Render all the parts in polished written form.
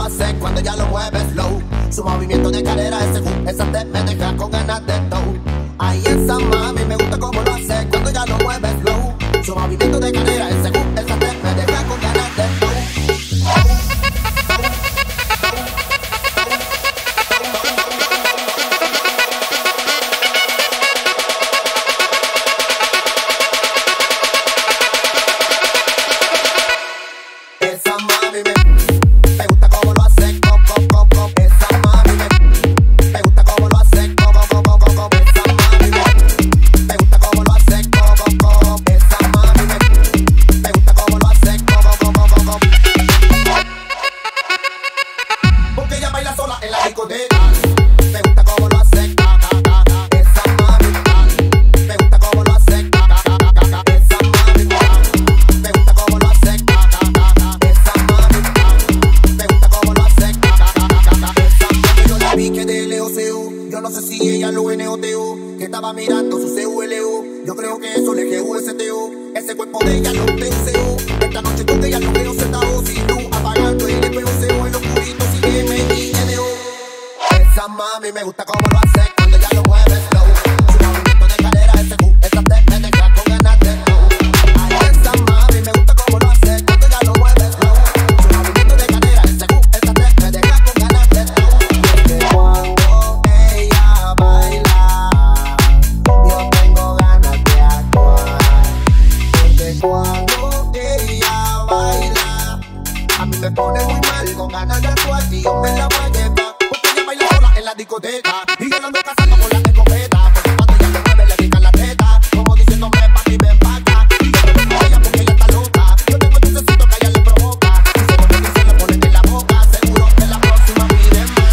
lo hace cuando ella lo mueve slow. Su movimiento de cadera, esa step me deja con ganas de todo. Ay, esa mami me gusta como lo hace cuando ella lo mueve slow. Su movimiento de cadera, esa step me deja con ganas de todo. Esa mami me gusta como lo hace, esa mami me gusta como lo hace, esa mami me gusta como lo hace, esa mami me gusta como lo hace, porque ella baila sola en la discoteca. Me gusta como lo hace, esa mami me gusta como lo hace, esa mami me gusta como lo hace. Que de LOCU, yo no sé si ella lo NOTO, que estaba mirando su CULO. Yo creo que eso le GUSTO. Ese cuerpo de ella no te useo. Esta noche con ella no veo ZO. Si tú apagando el POCO en oscurito, sigue MINO. Esa mami me gusta como lo hace cuando ella lo mueve slow. Su movimiento de cadera, esa step me deja con ganas de todo. Ay, esa mami me gusta como lo hace cuando ella lo mueve slow. Su movimiento de cadera, esa step me deja con ganas de todo. Cuando ella baila, yo tengo ganas de actuar. Porque cuando ella baila, a mí me pone muy mal, con ganas de actuar. Y yo me la voy a llevar, porque ella baila sola en la discoteca. Y yo la ando cazando con la escopeta, porque cuando ella lo mueve le pican la teta, como diciéndome papi ven pa' acá. Y yo me voy a ella porque ella está loca. Yo tengo dulcecito que a ella le provoca. Y se pone y se le ponen en la boca. Seguro que la próxima pide más.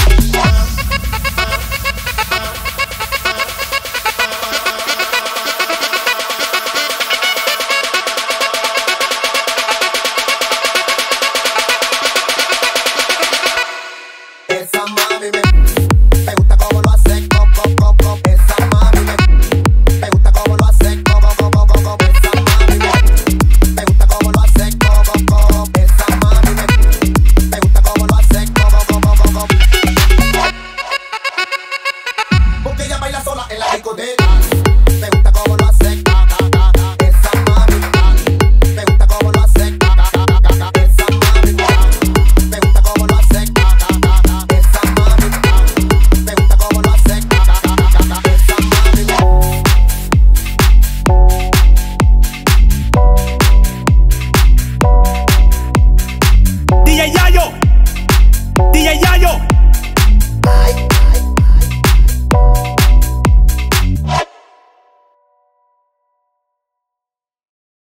Esa mami me gusta como lo hace, esa mami me gusta como lo hace, esa mami me gusta como lo hace, esa mami me gusta como lo hace, porque ella baila sola en la discoteca.